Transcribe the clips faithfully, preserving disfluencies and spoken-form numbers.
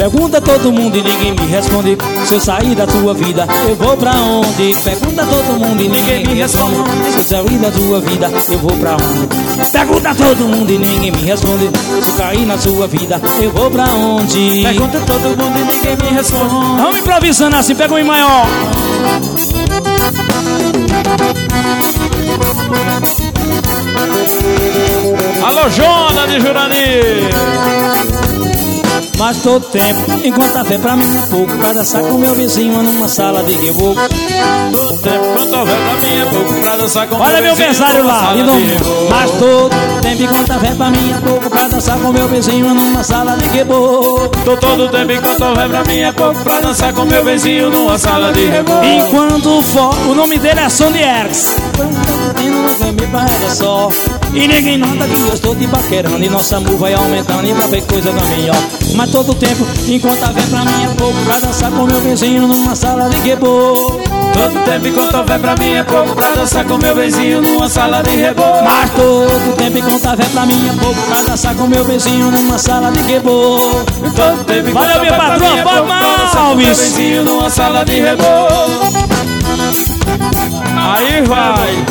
Pergunta todo mundo e ninguém me responde. Se eu sair da tua vida, eu vou pra onde? Pergunta todo mundo e ninguém me responde. Se eu sair da tua vida, eu vou pra onde? Pergunta todo mundo e ninguém me responde. Se eu cair na sua vida, eu vou pra onde? Pergunta todo mundo e ninguém me responde. Vamos improvisando assim, pega um em maior. Alô, Jona de Jurani. Mas todo tempo, enquanto a fé pra mim é pouco, pra dançar com meu vizinho numa sala de reboco. Todo tempo, enquanto a fé pra mim é pouco, pra dançar com Olha meu meu pensário lá, lindo. Mas todo tempo, enquanto a fé pra mim é pouco, pra dançar com meu vizinho numa sala de reboco. Todo tempo, enquanto a fé pra mim é pouco, pra dançar com meu vizinho numa sala de reboco. Enquanto for, o nome dele é Sonny Erx. Só. E ninguém nota que eu estou te paquerando, e nosso amor vai aumentando e pra ver coisa da melhor. Mas todo tempo, enquanto a fé pra mim é pouco, pra dançar com meu vizinho numa sala de reboco. Todo tempo, enquanto a fé pra mim é pouco, pra dançar com meu vizinho numa sala de reboco. Mas todo tempo, enquanto a fé pra mim é pouco, pra dançar com meu vizinho numa sala de reboco. Todo tempo, enquanto valeu, a fé pra mim é pouco, pra dançar com meu vizinho numa sala de reboco. Aí vai.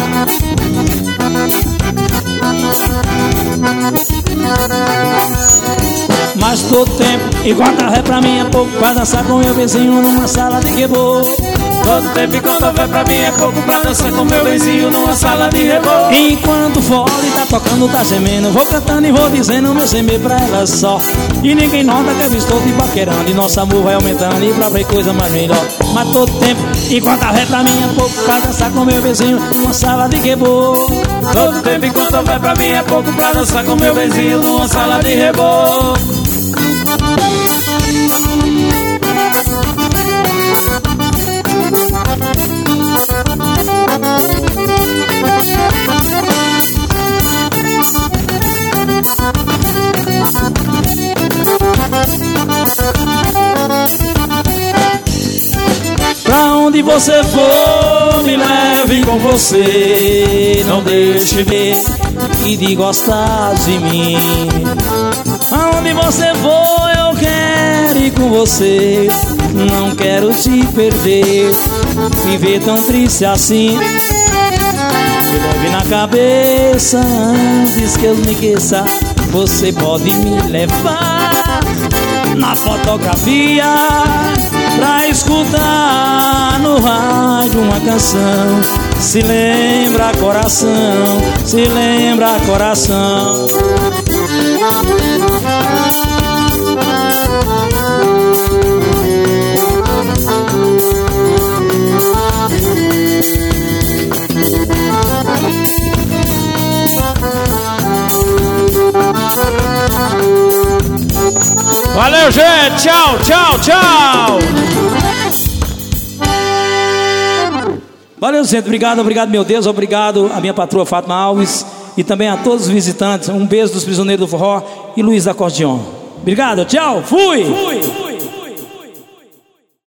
Mas todo tempo, enquanto a fé pra mim é pouco, pra dançar com meu vizinho numa sala de reboco. Todo tempo, enquanto a fé pra mim é pouco, pra dançar com meu vizinho numa sala de reboco. Enquanto o fole tá tocando, tá gemendo, vou cantando e vou dizendo meu semer pra ela só. E ninguém nota que eu estou te paquerando, e nosso amor vai aumentando e pra ver coisa mais melhor. Mas todo tempo, enquanto a fé pra mim é pouco, pra dançar com meu vizinho numa sala de reboco. Todo tempo, enquanto a fé pra mim é pouco, pra dançar com meu vizinho numa sala de reboco. Pra onde você for, me leve com você. Não deixe ver e de gostar de mim. Aonde você for, eu quero ir com você. Não quero te perder, viver tão triste assim. Me leve na cabeça antes que eu me esqueça. Você pode me levar na fotografia pra escutar no rádio uma canção. Se lembra coração, se lembra coração. Valeu, gente! Tchau, tchau, tchau! Valeu, gente. Obrigado, obrigado, meu Deus. Obrigado a minha patroa Fátima Alves e também a todos os visitantes. Um beijo dos Prisioneiros do Forró e Luiz da Acordeon. Obrigado, tchau, fui! Fui!